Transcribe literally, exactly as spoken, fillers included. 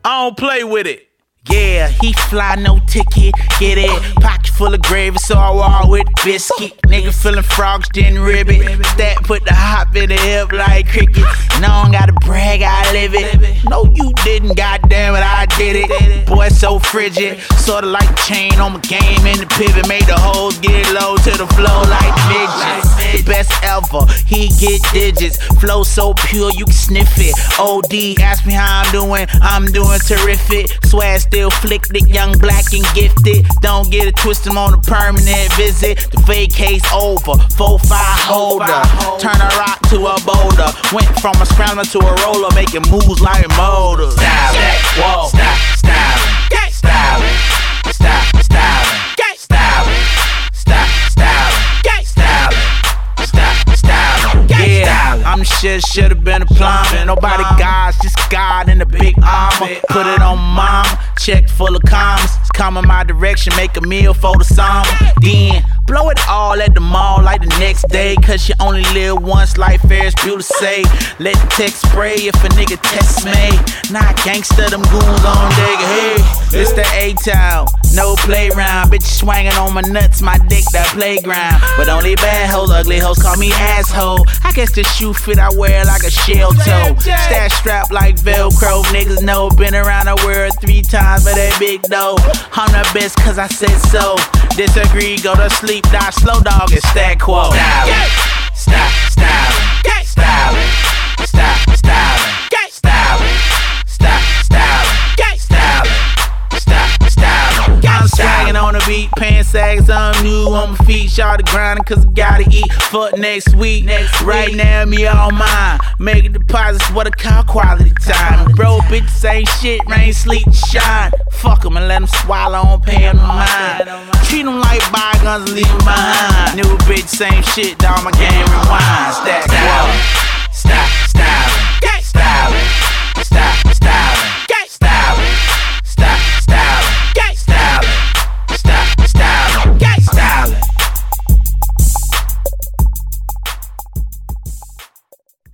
I don't play with it. Yeah, he fly, no ticket, get it. Pocket full of gravy, so I walk with biscuit. Nigga feeling frogs, didn't ribbit. Stat put the hop in the hip like cricket. No, I don't gotta brag, I live it. No, you didn't, goddamn it, I did it. Boy, so frigid, sorta like chain on my game. In the pivot, made the hoes get low to the flow like midgets. The best ever, he get digits. Flow so pure, you can sniff it. O D, ask me how I'm doing, I'm doing terrific. Swag still flicked it, young, black, and gifted. Don't get it twisted, I'm on a permanent visit. The vacate's over, four five holder. Turn a rock to a boulder. Went from a scrambler to a roller, making moves like motors. Stylin', whoa, stop, stylin', stylin', stop, stylin', stylin', stop, stylin', stylin', stop, stylin'. Yeah, I'm the shit, should've been a plumber. Nobody guys, just God in the big armor. Put it on mama, check full of commas. It's coming my direction, make a meal for the summer. Then blow it all at the mall like the next day. Cause you only live once, like Ferris Bueller say. Let the text spray if a nigga test me. Not gangsta, them goons on deck. Hey, it's the A-Town, no playground. Bitch swinging on my nuts, my dick that playground. But only bad hoes, ugly hoes call me asshole. I guess the shoe fit I wear like a shell toe. Stash strap like Velcro. Niggas know, been around the world three times for that big dough. I'm the best cause I said so. Disagree, go to sleep, die slow, dog, and stack quo. Stylin', stop, stylin', stylin', stop, stylin', stylin', stop, stylin', stylin', stop, stylin'. I'm swaggin' on the beat, pants sags on new on my feet. Shawty grindin' cause I gotta eat. Fuck next week, next right now me all mine. Making deposits, what I call quality time. Bro, bitches ain't shit, rain, sleet, and shine. Fuck 'em and let 'em swallow on paying my mind. Treat 'em like bygones and leave 'em behind. New bitch, same shit, dog, my game rewind. Stack, stop, stop, stop.